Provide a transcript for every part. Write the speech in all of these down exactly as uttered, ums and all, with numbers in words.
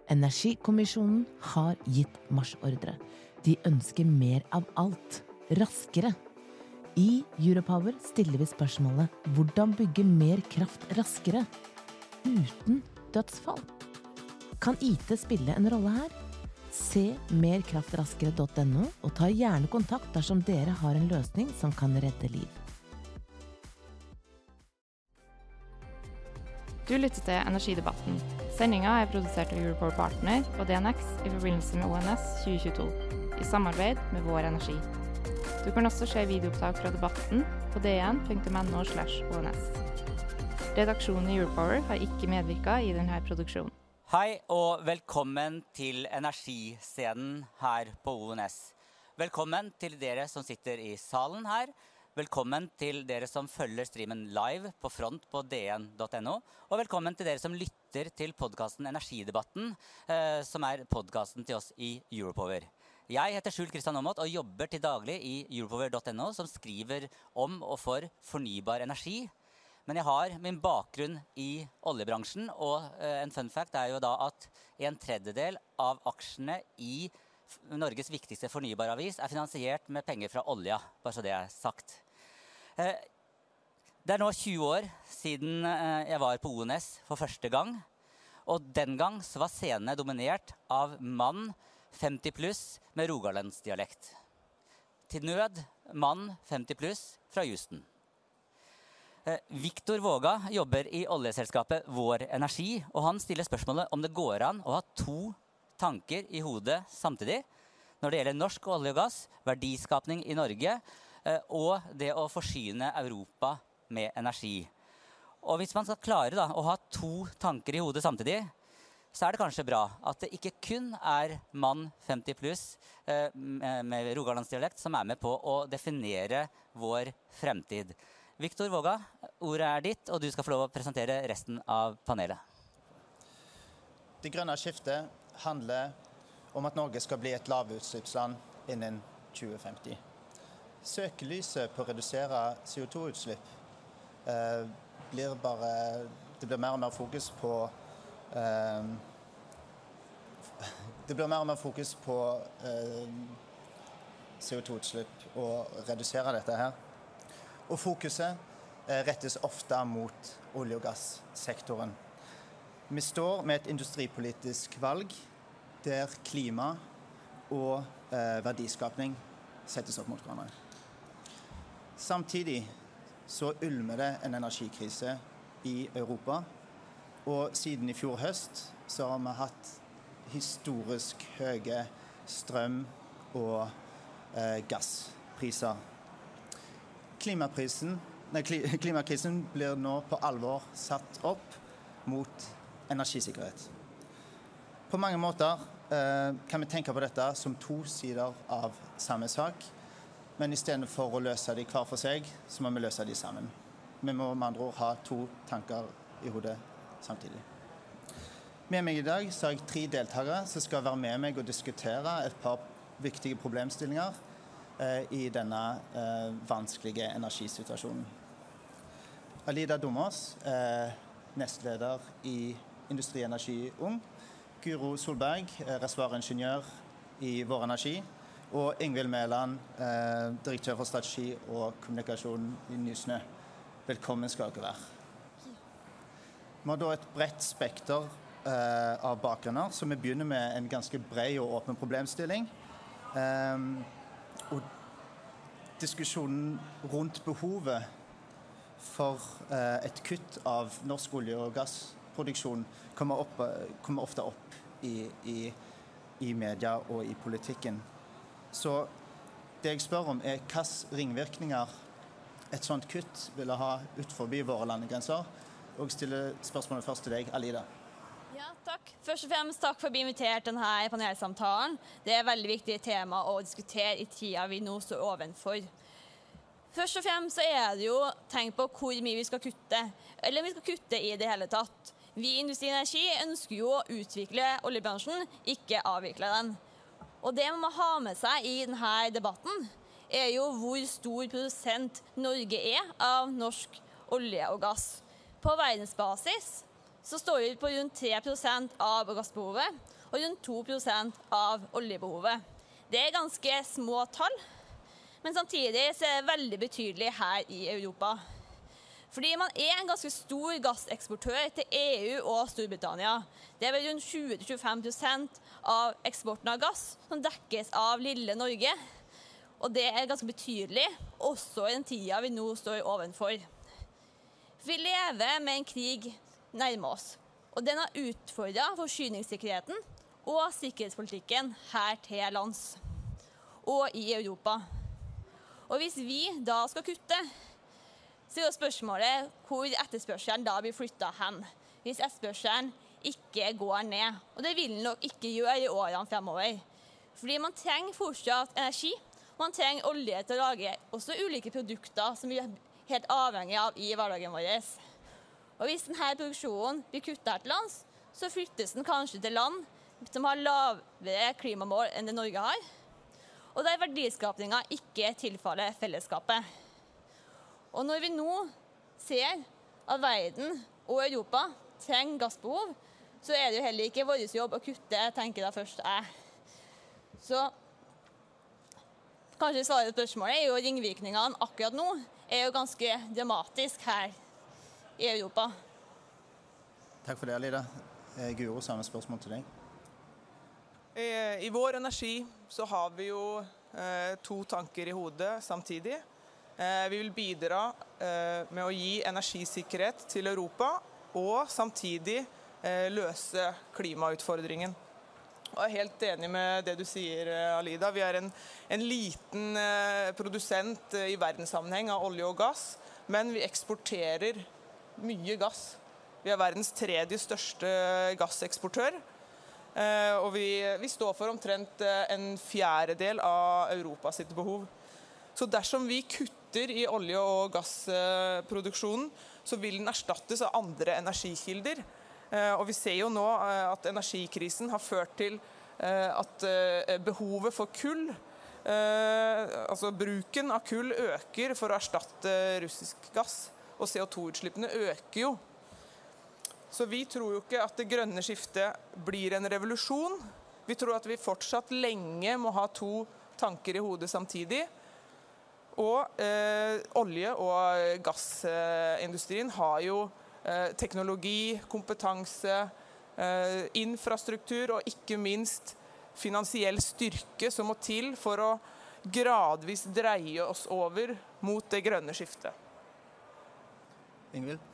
Energikommisjonen har gitt marsjordre. De ønsker mer av alt, raskere. I Europower stiller vi spørsmålet hvordan bygge mer kraft raskere, uten dødsfall. Kan I T spille en rolle her? Se mer kraft raskere punktum no og ta gjerne kontakt dersom dere har en løsning som kan redde liv. Du lytter til Energidebatten. Sendingen er produsert av Europower Partner og D N X I forbindelse med O N S tjue tjueto, I samarbeid med Vår Energi. Du kan også se videoopptak fra debatten på d n punktum no slash o n s. Redaksjonen I Europower har ikke medvirket I denne produksjonen. Hei og velkommen til energiscenen her på O N S. Velkommen til dere som sitter I salen her. Velkommen til dere som følger streamen live på front på d n punktum no, og velkommen til dere som lytter til podcasten Energidebatten, eh, som er podcasten til oss I Europower. Jeg heter Skjul Kristian Aamodt og jobber til daglig I europower punktum no, som skriver om og for fornybar energi. Men jeg har min bakgrunn I oljebransjen, og eh, en fun fact er jo da at en tredjedel av aksjene I Norges viktigste fornybaravis er finansiert med penger fra olja, bare så det er sagt. Det er nå tjue år siden jeg var på O N S for første gang, og den gang så var scenene dominert av mann femti pluss med rogalandsdialekt. Til nød, mann femti pluss fra Houston. Victor Våga jobber I oljeselskapet Vår Energi, og han stiller spørsmålet om det går an å ha to tanker I hodet samtidig, når det gjelder norsk olje og gass, verdiskapning I Norge, og det å forsyne Europa med energi. Og hvis man skal klare da, å ha to tanker I hodet samtidig, så er det kanskje bra at det ikke kun er mann femti pluss med rogalandsdialekt som er med på å definere vår fremtid. Victor Våga, ordet er ditt, og du skal få lov å presentere resten av panelet. Det grønne skiftet handler om at Norge skal bli et lavutslippsland innen tjue femti. Søkelyset på å redusere C O to utslipp eh, blir bare, det blir mer og mer fokus på eh, det blir mer og mer fokus på eh, C O to utslipp og redusere dette her. Og fokuset eh, rettes ofte mot olje- og gassektoren. Vi står med et industripolitisk valg der klima og eh, verdiskapning settes opp mot hverandre. Samtidig så ulmer det en energikrise I Europa, og siden I fjor høst så har vi hatt historisk høye strøm- og eh, gasspriser. Klimaprisen, nei, klimakrisen blir nå på alvor satt opp mot energisikkerhet. På mange måter eh, kan vi tenke på dette som to sider av samme sak, men I stedet for å løse de hver for seg, så må vi løse de sammen. Vi må med andre ord ha to tanker I hodet samtidig. Med meg I dag så har jeg tre deltakere som skal være med meg og diskutere et par viktige problemstillinger eh, I denne eh, vanskelige energisituasjonen. Alida Domås, eh, nestleder I Industri Energi Ung, Guro Solberg, reservoaringeniør I Vår Energi, og Ingvild Mæland, eh, direktør for strategi og kommunikasjon I Nysnø. Velkommen skal dere være. Vi har da et bredt spekter eh, av bakgrunner, så vi begynner med en ganske bred og åpen problemstilling. Eh, og diskusjonen rundt behovet for eh, et kutt av norsk olje- og gassproduksjon kommer, opp, kommer ofte opp I, i, I media og I politikken. Så det jeg spør om er hvilke ringvirkninger et sånt kutt ville ha ut forbi våre landegrenser, og stiller spørsmålet først til deg, Alida. Ja, takk. Først og fremst takk for å bli invitert til denne panelsamtalen. Det er et veldig viktig tema å diskutere I tida vi nå står ovenfor. Først og fremst så er det jo tenkt på hvor mye vi skal kutte, eller vi skal kutte I det hele tatt. Vi I Industri Energi ønsker jo å utvikle oljebransjen, ikke avvikle den. Og det man må ha med seg I denne debatten er jo hvor stor produsent Norge er av norsk olje og gass. På verdensbasis så står vi på rundt tre prosent av gassbehovet og rundt to prosent av oljebehovet. Det er ganske små tall, men samtidig så er det veldig betydelig her i Europa. Fordi man er en ganske stor gasseksportør til E U og Storbritannia. Det er vel rundt tjue til tjuefem prosent av eksporten av gass som dekkes av lille Norge. Og det er ganske betydelig, også i den tida vi nå står ovenfor. Vi lever med en krig nærme oss, og den har utfordret forsyningssikkerheten og sikkerhetspolitikken her til lands og i Europa. Og hvis vi da skal kutte, så er spørsmålet hvor etterspørselen da blir flyttet hen, hvis etterspørselen ikke går ned. Og det vil den nok ikke gjøre i årene fremover. Fordi man trenger fortsatt energi, man trenger olje til å lage også ulike produkter som vi er helt avhengige av i hverdagen vår. Og hvis denne produksjonen blir kuttet her til lands, så flyttes den kanskje til land som har lavere klimamål enn det Norge har, og der verdiskapningen ikke tilfaller fellesskapet. Og når vi nå ser at verden og Europa trenger gassbehov, så er det jo heller ikke vår jobb å kutte, tenker jeg først jeg. Så kanskje svaret på spørsmålet er jo ringvirkningene akkurat nå er jo ganske dramatisk her i Europa. Takk for det, Alida. Guro, samme spørsmål til deg. I vår energi så har vi jo eh, to tanker i hodet samtidig. Vi vil bidra med å gi energisikkerhet til Europa og samtidig løse klimautfordringen. Jeg er helt enig med det du sier, Alida. Vi er en, en liten produsent i verdenssammenheng av olje og gass, men vi eksporterer mye gass. Vi er verdens tredje største gasseksportør, og vi, vi står for omtrent en fjerdedel av Europas sitt behov. Så dersom vi kutter i olje- og gassproduksjonen, så vil den erstattes av andre energikilder. Og vi ser jo nå at energikrisen har ført til at behovet for kull, altså bruken av kull, øker for å erstatte russisk gass. Og C O to utslippene øker jo. Så vi tror jo ikke at det grønne skiftet blir en revolusjon. Vi tror at vi fortsatt lenge må ha to tanker i hodet samtidig. Og eh, olje- og gassindustrien har jo eh, teknologi, kompetanse, eh, infrastruktur og ikke minst finansiell styrke som må til for å gradvis dreie oss over mot det grønne skiftet. Ingvild?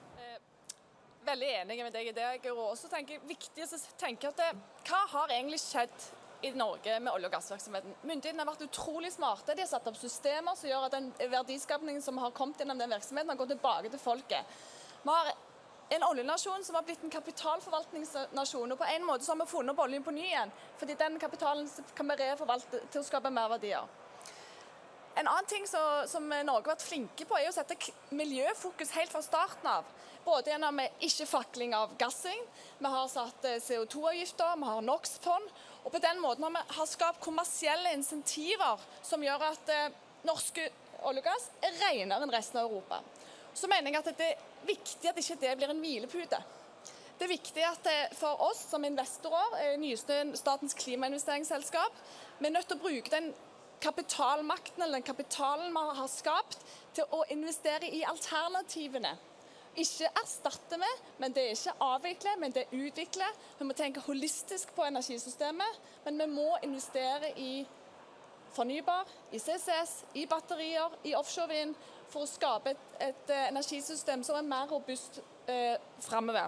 Veldig enig med deg i det, Guro. Og så tenker jeg viktig å tenke at det, hva har egentlig skjedd i Norge med olje- og gassvirksomheten? Myndighetene har vært utrolig smarte. De har satt opp systemer som gjør at den verdiskapningen som har kommet gjennom den virksomheten har gått tilbake til folket. Vi har en oljenasjon som har blitt en kapitalforvaltningsnasjon, og på en måte så har vi funnet opp oljen på ny igjen, fordi den kapitalen kan vi reforvalte til å skape mer verdier. En annen ting som, som Norge har vært flinke på er å sette miljøfokus helt fra starten av. Både gjennom ikke-fakling av gassing, vi har satt C O to avgifter, vi har NOx-fond, og på den måten har vi har skapt kommersielle insentiver som gjør at eh, norske olje og gass er renere enn resten av Europa. Så mener jeg at det er viktig at ikke det blir en hvilepute. Det er viktig at det, for oss som investorer, nyeste Statens klimainvesteringsselskap, vi er nødt til å bruke den kapitalmakten eller den kapitalen vi har skapt til å investere i alternativene. Ikke erstatte med, men det er ikke avvikle, men det er utvikle. Vi må tenke holistisk på energisystemet, men vi må investere i fornybar, i C C S, i batterier, i offshorevind, for å skape et, et energisystem som er mer robust eh, fremover.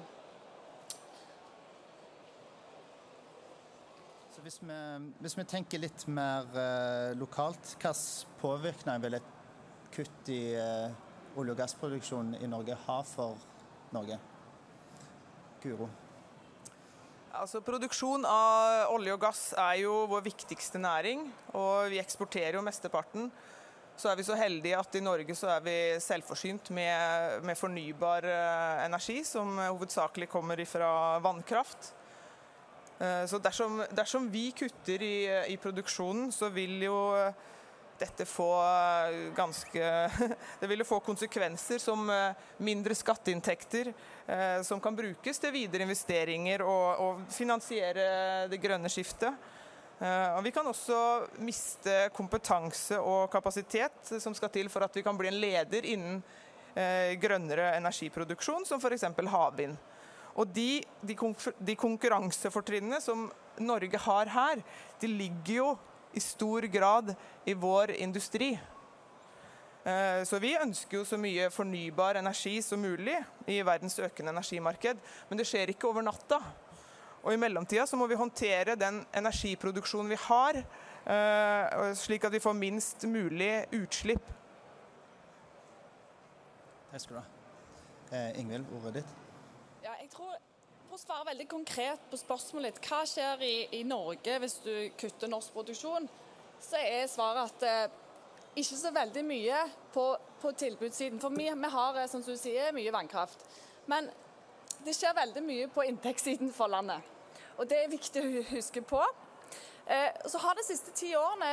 Så hvis vi, hvis vi tenker litt mer eh, lokalt, hvilken påvirkning vil et kutt i eh, olje- og gassproduksjonen i Norge ha for Norge? Guro? Altså, produksjon av olje og gass er jo vår viktigste næring, og vi eksporterer jo mesteparten. Så er vi så heldige at i Norge så er vi selvforsynt med, med fornybar eh, energi, som hovedsakelig kommer fra vannkraft. Eh, så dersom, dersom vi kutter i, i produksjonen, så vil jo dette få ganske det ville få konsekvenser som mindre skatteinntekter som kan brukes til videre investeringer og, og finansiere det grønne skiftet. Og vi kan også miste kompetanse og kapasitet som skal til for at vi kan bli en leder innen grønnere energiproduksjon, som for eksempel havvind. Og de, de, de konkurransefortrinnene som Norge har her, de ligger jo i stor grad i vår industri. Så vi ønsker jo så mye fornybar energi som mulig i verdens økende energimarked, men det skjer ikke over natta. Og i mellomtiden så må vi håndtere den energiproduksjonen vi har, slik at vi får minst mulig utslipp. Takk skal du ha. Eh, Ingvild, ordet ditt. Ja, jeg tror, for å svare veldig konkret på spørsmålet litt, hva skjer i, i Norge hvis du kutter norsk produksjon, så er svaret at eh, ikke så veldig mye på, på tilbudssiden. For vi, vi har, som du sier, mye vannkraft. Men det skjer veldig mye på inntektssiden for landet. Og det er viktig å huske på. Eh, så har de siste ti årene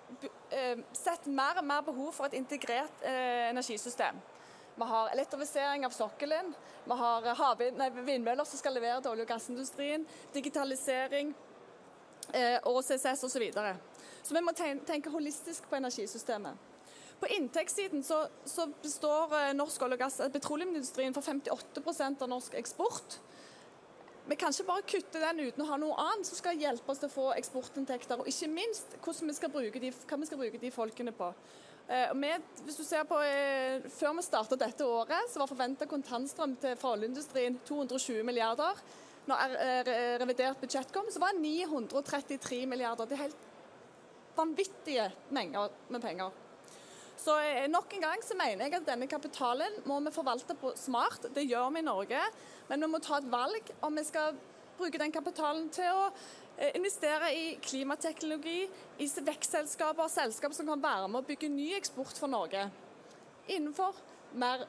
eh, sett mer og mer behov for et integrert eh, energisystem. Vi har elektrifisering av sokkelen, vi har havvind, nei, vindmøller som skal levere til olje- og gassindustrien, digitalisering eh, og C C S og så videre. Så vi må tenke holistisk på energisystemet. På inntektssiden så, så består norsk olje- og gass, petroleumsindustrien for femtiåtte prosent av norsk eksport. Vi kan ikke bare kutte den uten å ha noe annet som skal hjelpe oss til å få eksportinntekter, og ikke minst hvordan vi skal bruke de, hva vi skal bruke de folkene på. Uh, med, hvis du ser på, uh, Før vi startet dette året, så var forventet kontantstrøm til fra oljeindustrien to hundre og tjue milliarder. Når uh, revidert budsjett kom, så var det ni hundre og trettitre milliarder. Det er helt vanvittige mengder med penger. Så uh, nok en gang så mener jeg at denne kapitalen må vi forvalte på smart. Det gjør vi i Norge, men vi må ta et valg om vi skal bruke den kapitalen til å investere i klimateknologi, i vekstselskaper, selskaper som kan være med å bygge ny eksport for Norge innenfor mer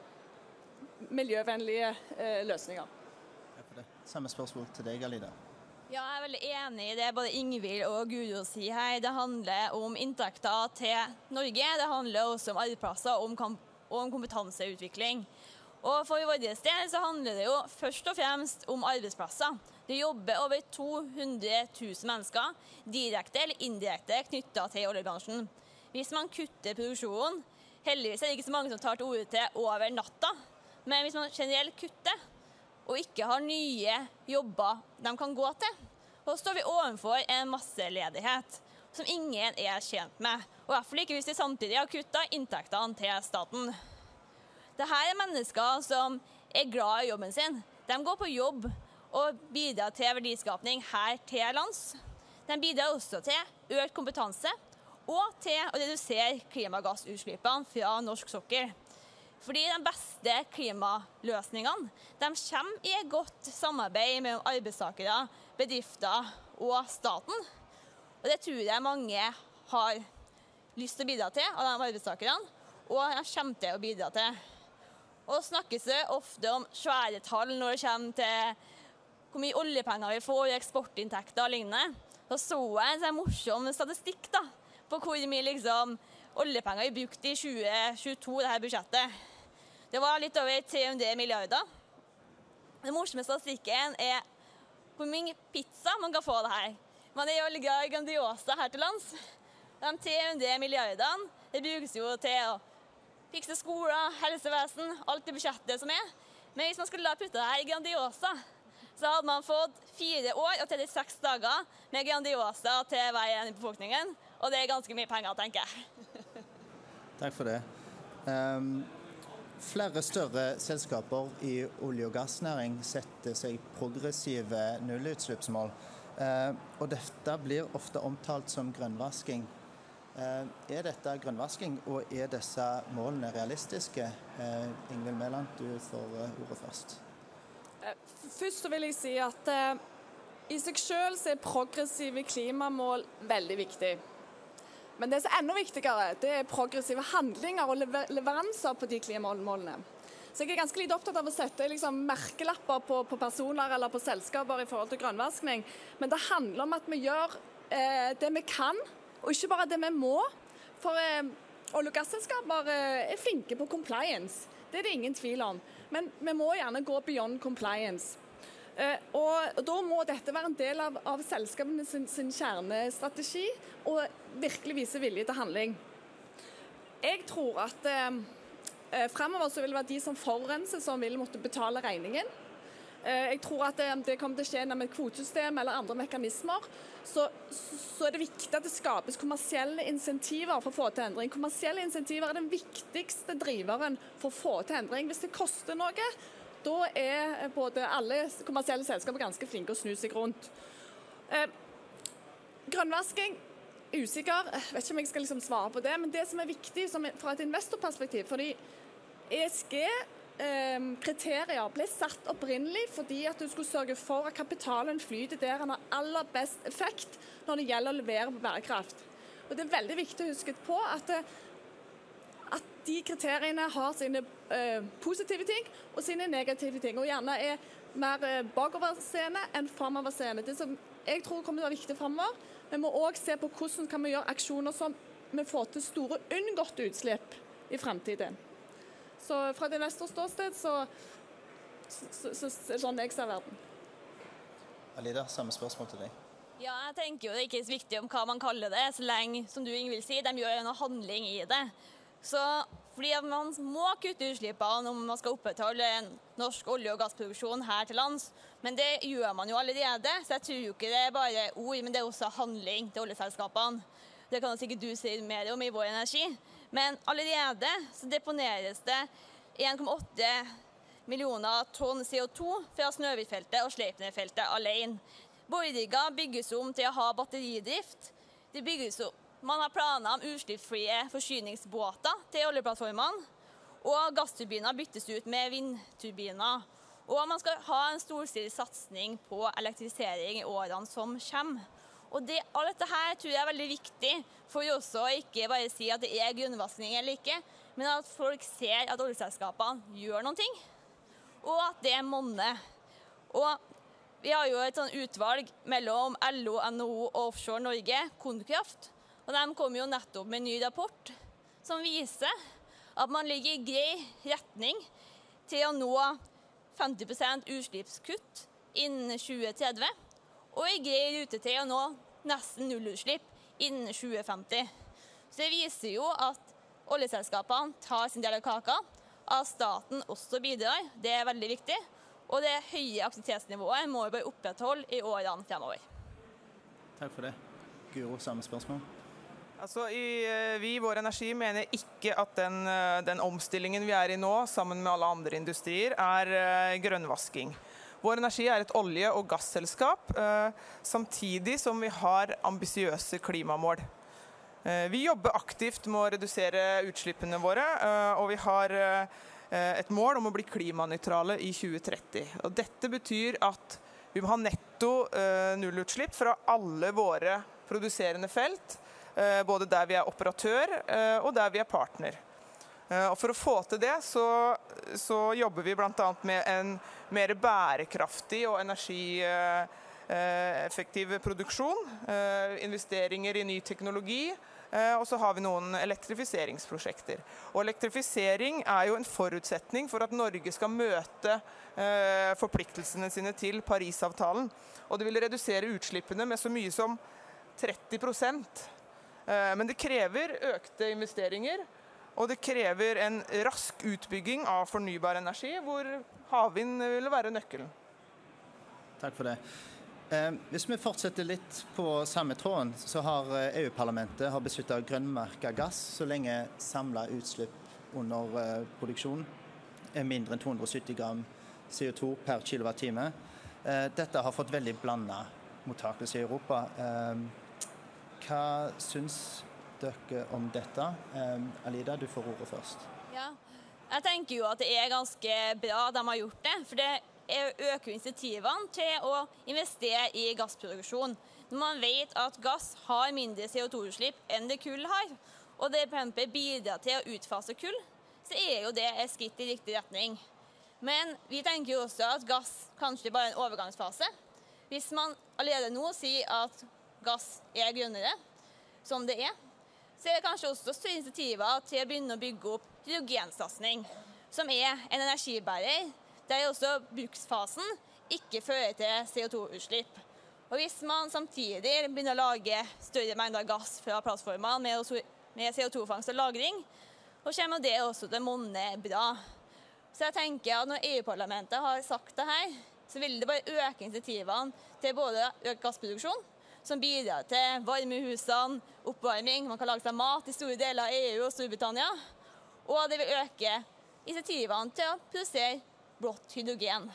miljøvennlige eh, løsninger. Takk for det. Samme spørsmål til deg, Alida. Ja, jeg er veldig enig i det både Ingvild og Guro sier her. Det handler om inntekter til Norge, det handler også om arbeidsplasser og om, og om kompetanseutvikling. Og for vår del så handler det jo først og fremst om arbeidsplasser. Det jobber over to hundre tusen mennesker, direkte eller indirekte, knyttet til oljebransjen. Hvis man kutter produksjonen, heldigvis er det ikke så mange som tar til orde til over natta, men hvis man generelt kutter, og ikke har nye jobber de kan gå til, så står vi overfor en masseledighet som ingen er tjent med. Og i hvert fall ikke hvis vi samtidig har kuttet inntektene til staten. Dette er mennesker som er glad i jobben sin. De går på jobb og bidrar til verdiskapning her til lands. De bidrar også til økt kompetanse og til å redusere klimagassutslippene fra norsk sokkel. Fordi de beste klimaløsningene de kommer i et godt samarbeid mellom arbeidstakere, bedrifter og staten. Og det tror jeg mange har lyst til å bidra til av de arbeidstakerne, og de kommer til å bidra til. Og snakkes det ofte om svære tall når det kommer til hvor mye oljepenger vi får, eksportinntekter og lignende. Så så jeg en sånn morsom statistikk da, på hvor mye liksom, oljepenger vi brukte i tjue tjueto, dette budsjettet. Det var litt over tre hundre milliarder. Den morsomme statistikken er hvor mye pizza man kan få det her. Man er jo veldig glad i Grandiosa her til lands. De tre hundre milliardene det brukes jo til å fikse skoler, helsevesen, alt i budsjettet som er. Men hvis man skulle la putte det her i Grandiosa, så hadde man fått fire år og trettiseks dager med Grandiosa til hver en i befolkningen. Og det er ganske mye penger, tenker jeg. Takk for det. Um, flere større selskaper i olje- og gassnæring setter seg progressive nullutslippsmål. Uh, og dette blir ofte omtalt som grønnvasking. Uh, er dette grønnvasking, og er disse målene realistiske? Uh, Ingvild Mæland, du får uh, ordet først. Først så vil jeg si at uh, i seg selv så er progressive klimamål veldig viktig. Men det som er enda viktigere, det er progressive handlinger og lever leveranser på de klimamålene. Så jeg er ganske litt opptatt av å sette liksom, merkelapper på, på personer eller på selskaper i forhold til grønnvaskning. Men det handler om at vi gjør eh, det vi kan, og ikke bare det vi må, for eh, olje- og gasselskaper eh, er flinke på compliance. Det er det ingen tvil om. Men vi må gjerne gå beyond compliance. Eh, og Da må dette være en del av, av selskapene sin, sin kjernestrategi og virkelig vise vilje til handling. Jeg tror at eh, fremover så vil det være de som forurenser som vil måtte betale regningen. Eh, jeg tror at det, det kommer til å skje med et kvotesystem eller andre mekanismer. Så, så er det viktig at det skapes kommersielle insentiver for å få til endring. Kommersielle insentiver er den viktigste driveren for å få til endring. Hvis det koster noe, da er både alle kommersielle selskaper ganske flinke å snu seg rundt. Eh, grønnvasking, usikker, jeg vet ikke om jeg skal liksom svare på det, men det som er viktig som fra et investorperspektiv, fordi E S G-kriterier ble satt opprinnelig fordi at du skulle sørge for at kapitalen flyter der den har aller best effekt når det gjelder å levere på bærekraft. Og det er veldig viktig å huske på at at de kriteriene har sine eh, positive ting og sine negative ting, og gjerne er mer eh, bakoverseende enn framoverseende. Det som jeg tror kommer til å være viktig fremover, vi må også se på hvordan kan vi gjøre aksjoner som vi får til store unngåtte utslipp i fremtiden. Så fra et investorståsted så, så, så, så, så sånn jeg ser verden. Alida, samme spørsmål til deg. Ja, jeg tenker jo det er ikke så viktig om hva man kaller det, så lenge, som du Ingvild sier, de gjør noe handling i det. Så fordi at man må kutte utslippene om man skal opprettholde en norsk olje- og gassproduksjon her til lands, men det gjør man jo allerede, så jeg tror jo ikke det er bare ord, men det er også handling til oljeselskapene. Det kan sikkert du si mer om i Vår Energi, men allerede så deponeres det en komma åtte millioner tonn C O to fra Snøhvitfeltet og Sleipner-feltet alene. Bordiga bygges om til å ha batteridrift. Det bygges om. Man har planer om utslippsfrie forsyningsbåter til oljeplattformene, og gassturbiner byttes ut med vindturbiner. Og man skal ha en storstilt satsing på elektrifisering i årene som kommer. Og det, alt dette her tror jeg er veldig viktig for også å ikke bare si at det er grønnvasking eller ikke, men at folk ser at oljeselskapene gjør noen ting, og at det monner. Og vi har jo et sånn utvalg mellom L O, N H O og Offshore Norge, Konkraft, og de kom jo nettopp med en ny rapport som viser at man ligger i grei retning til å nå femti prosent utslippskutt innen tjue tretti, og i grei rute til å nå nesten nullutslipp innen tjue femti. Så det viser jo at oljeselskapene tar sin del av kaka, at staten også bidrar, det er veldig viktig, og det høye aktivitetsnivået må vi bare opprettholde i årene fremover. Takk for det. Guro, samme spørsmål. Altså, i, vi i Vår Energi mener ikke at den, den omstillingen vi er i nå, sammen med alle andre industrier, er uh, grønnvasking. Vår Energi er et olje- og gasselskap, uh, samtidig som vi har ambisiøse klimamål. Uh, vi jobber aktivt med å redusere utslippene våre, uh, og vi har uh, et mål om å bli klimanøytrale i tjue tretti. Og dette betyr at vi må ha netto uh, nullutslipp fra alle våre produserende felt, både der vi er operatør og der vi er partner. Og for å få til det så, så jobber vi blant annet med en mer bærekraftig og energieffektiv produksjon, investeringer i ny teknologi, og så har vi noen elektrifiseringsprosjekter. Og elektrifisering er jo en forutsetning for at Norge skal møte forpliktelsene sine til Parisavtalen, og det vil redusere utslippene med så mye som tretti prosent. Men det krever økte investeringer, og det krever en rask utbygging av fornybar energi, hvor havvind vil være nøkkelen. Takk for det. Hvis vi fortsetter litt på samme tråden, så har E U-parlamentet har besluttet å grønnmerke gass så lenge samlet utslipp under produksjon er mindre enn to hundre og sytti gram C O to per kilowattime. Dette har fått veldig blandet mottakelse i Europa. Hva syns dere om dette? Alida, du får ordet først. Ja, jeg tenker jo at det er ganske bra at de har gjort det, for det øker insentivene til å investere i gassproduksjon. Når man vet at gass har mindre C O to utslipp enn det kull har, og det bidrar til å utfase kull, så er jo det et skritt i riktig retning. Men vi tenker jo også at gass kanskje bare er en overgangsfase. Hvis man allerede nå sier at gass er grønnere, som det er, så er det kanskje også større initiativer til å begynne å bygge opp hydrogensatsing, som er en energibærer, der også bruksfasen ikke fører til C O to-utslipp. Og hvis man samtidig begynner å lage større mengder gass fra plattformer med C O to-fangst og lagring, så kommer det også til å monne bra. Så jeg tenker at når E U-parlamentet har sagt det her, så vil det bare øke initiativene til både økt gassproduksjon, som bidrar til varme i husene, oppvarming, man kan lage seg mat i store deler av E U og Storbritannia, og det vil øke initiativene til å produsere blått hydrogen.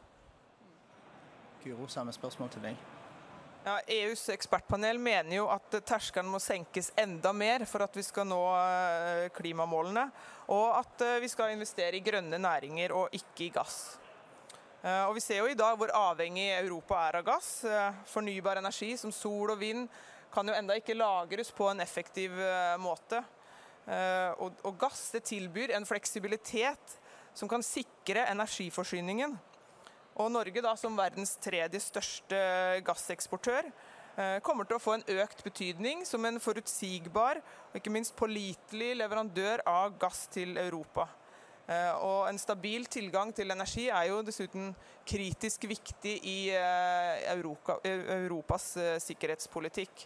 Guro, samme spørsmål til deg. Ja, E U's ekspertpanel mener jo at terskelen må senkes enda mer for at vi skal nå klimamålene, og at vi skal investere i grønne næringer og ikke i gass. Og vi ser jo i dag hvor avhengig Europa er av gass. Fornybar energi som sol og vind kan jo enda ikke lagres på en effektiv måte. Og, og gass det tilbyr en fleksibilitet som kan sikre energiforsyningen. Og Norge da, som verdens tredje største gasseksportør, kommer til å få en økt betydning som en forutsigbar og ikke minst pålitelig leverandør av gass til Europa. Og en stabil tilgang til energi er jo dessuten kritisk viktig i Europa, Europas sikkerhetspolitikk.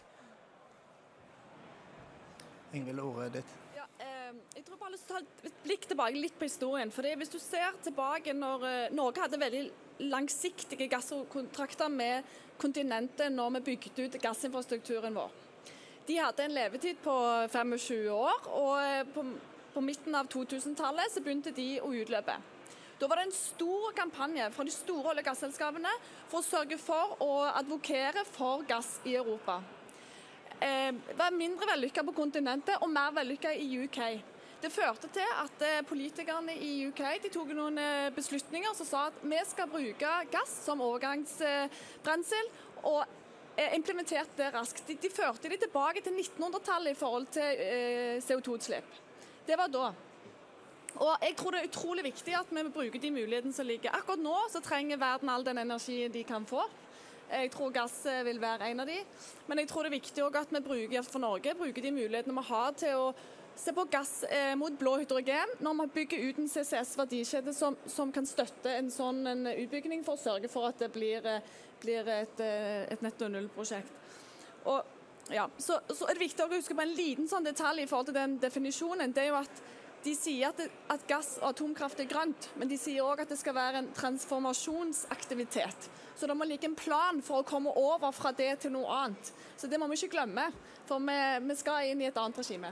Ingvild, ordet ditt. Ja, eh, jeg tror bare jeg har lyst til å ta et blikk tilbake litt på historien. For hvis du ser tilbake når eh, Norge hadde veldig langsiktige gasskontrakter med kontinentet når vi bygde ut gassinfrastrukturen vår. De hadde en levetid på tjuefem år, og på På midten av to-tusentallet så begynte de å utløpe. Da var det en stor kampanje fra de store olje- og gasselskapene for å sørge for å advokere for gass i Europa. Eh, det var mindre vellykket på kontinentet og mer vellykket i U K. Det førte til at eh, politikerne i U K de tok noen eh, beslutninger som sa at vi skal bruke gass som overgangsbrensel og eh, implementerte det raskt. De, de førte de tilbake til nittenhundretallet i forhold til eh, C O to-utslipp. Det var da. Og jeg tror det er utrolig viktig at vi bruker de mulighetene som ligger. Akkurat nå så trenger verden all den energien de kan få. Jeg tror gass vil være en av de. Men jeg tror det er viktig også at vi bruker, for Norge bruker de mulighetene vi har til å se på gass eh, mot blå hydrogen når vi bygger ut en C C S-verdikjede som, som kan støtte en sånn en utbygging for å sørge for at det blir, blir et, et netto null-prosjekt. Og Ja, så, så er det viktig å huske på en liten sånn detalj i forhold til den definisjonen. Det er jo at de sier at, det, at gass og atomkraft er grønt, men de sier også at det skal være en transformasjonsaktivitet. Så det må ligge en plan for å komme over fra det til noe annet. Så det må vi ikke glemme, for vi, vi skal inn i et annet regime.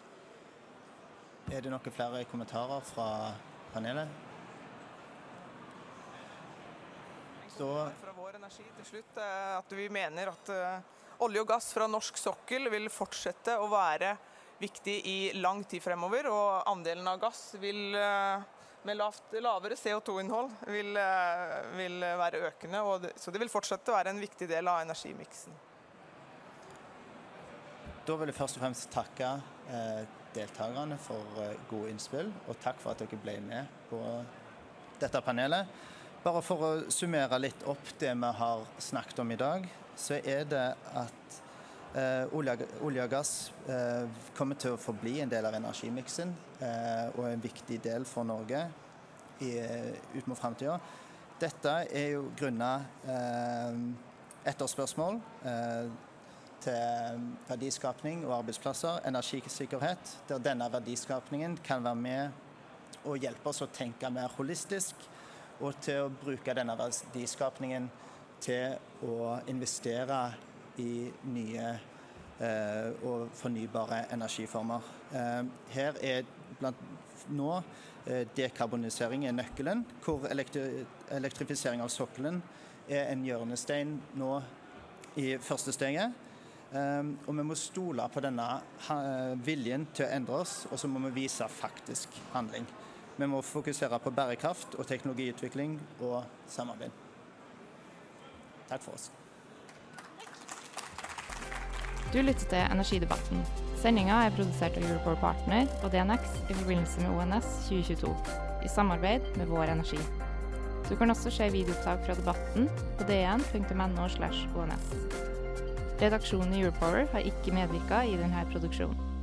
Er det noen flere kommentarer fra panelet? Så fra vår energi til slutt at vi mener at olje og gass fra norsk sokkel vil fortsette å være viktig i lang tid fremover, og andelen av gass vil, med lavt, lavere C O to-innhold vil, vil være økende, og det, så det vil fortsette å være en viktig del av energimiksen. Da vil jeg først og fremst takke eh, deltakerne for eh, gode innspill, og takk for at dere ble med på dette panelet. Bare for å summere litt opp det vi har snakket om i dag, så er det at eh, olje, olje og gass eh, kommer til å forbli en del av energimiksen, eh, og en viktig del for Norge i, ut mot fremtiden. Dette er jo grunnet eh, etterspørsmål eh, til verdiskapning og arbeidsplasser, energisikkerhet, der denne verdiskapningen kan være med og hjelpe oss å tenke mer holistisk, og til å bruke denne verdiskapningen til å investere i nye eh, og fornybare energiformer. Eh, her er blant nå eh, dekarbonisering er nøkkelen, hvor elektri elektrifisering av sokkelen er en hjørnestein nå i første steget. Um, og vi må stole på denne uh, viljen til å endre oss, og så må vi vise faktisk handling. Vi må fokusere på bærekraft og teknologiutvikling og samarbeid. Takk for oss. Du lytter til Energidebatten. Sendinga er produsert av Europol Partner og D N X i forbindelse med O N S tjue tjueto, i samarbeid med Vår Energi. Du kan også se videoopptak fra debatten på d n punktum n o slash o n s. Redaksjonen i Europower har ikke medvirket i denne produksjonen.